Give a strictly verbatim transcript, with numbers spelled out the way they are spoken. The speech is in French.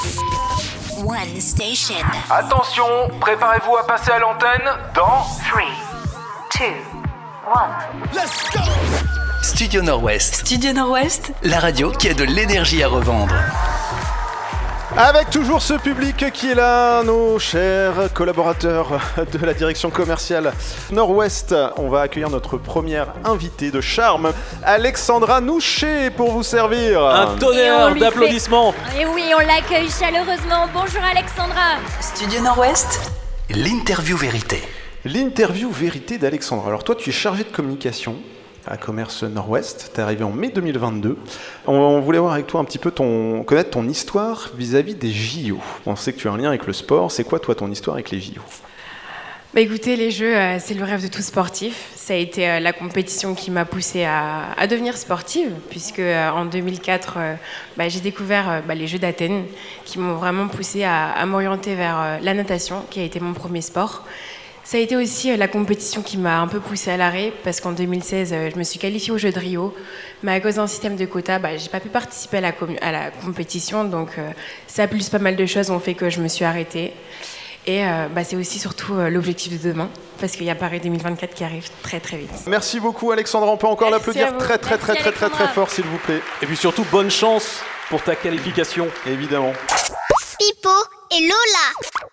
One station. Attention, préparez-vous à passer à l'antenne dans three, two, one. Let's go. Studio Nord-Ouest, Studio Nord-Ouest, la radio qui a de l'énergie à revendre. Avec toujours ce public qui est là, nos chers collaborateurs de la direction commerciale Nord-Ouest. On va accueillir notre première invitée de charme, Alexandra Nouchet, pour vous servir. Un tonnerre d'applaudissements. Fait... Et oui, on l'accueille chaleureusement. Bonjour Alexandra. Studio Nord-Ouest, l'interview vérité. L'interview vérité d'Alexandra. Alors toi, tu es chargée de communication à Commerce Nord-Ouest, t'es arrivé en mai deux mille vingt-deux. On, on voulait voir avec toi un petit peu ton, connaître ton histoire vis-à-vis des J O. On sait que tu as un lien avec le sport. C'est quoi toi ton histoire avec les J O ? Bah écoutez, les Jeux, euh, c'est le rêve de tout sportif. Ça a été euh, la compétition qui m'a poussée à, à devenir sportive, puisque euh, en deux mille quatre, euh, bah, j'ai découvert euh, bah, les Jeux d'Athènes, qui m'ont vraiment poussée à, à m'orienter vers euh, la natation, qui a été mon premier sport. Ça a été aussi la compétition qui m'a un peu poussée à l'arrêt, parce qu'en deux mille seize, je me suis qualifiée aux Jeux de Rio, mais à cause d'un système de quotas, bah, j'ai pas pu participer à la, com- à la compétition, donc euh, ça plus pas mal de choses ont fait que je me suis arrêtée. Et euh, bah, c'est aussi surtout euh, l'objectif de demain, parce qu'il y a Paris deux mille vingt-quatre qui arrive très très vite. Merci beaucoup Alexandra, on peut encore Merci l'applaudir très très Merci très très très Alexandra. très fort s'il vous plaît. Et puis surtout, bonne chance pour ta qualification. Évidemment. Pipo et Lola.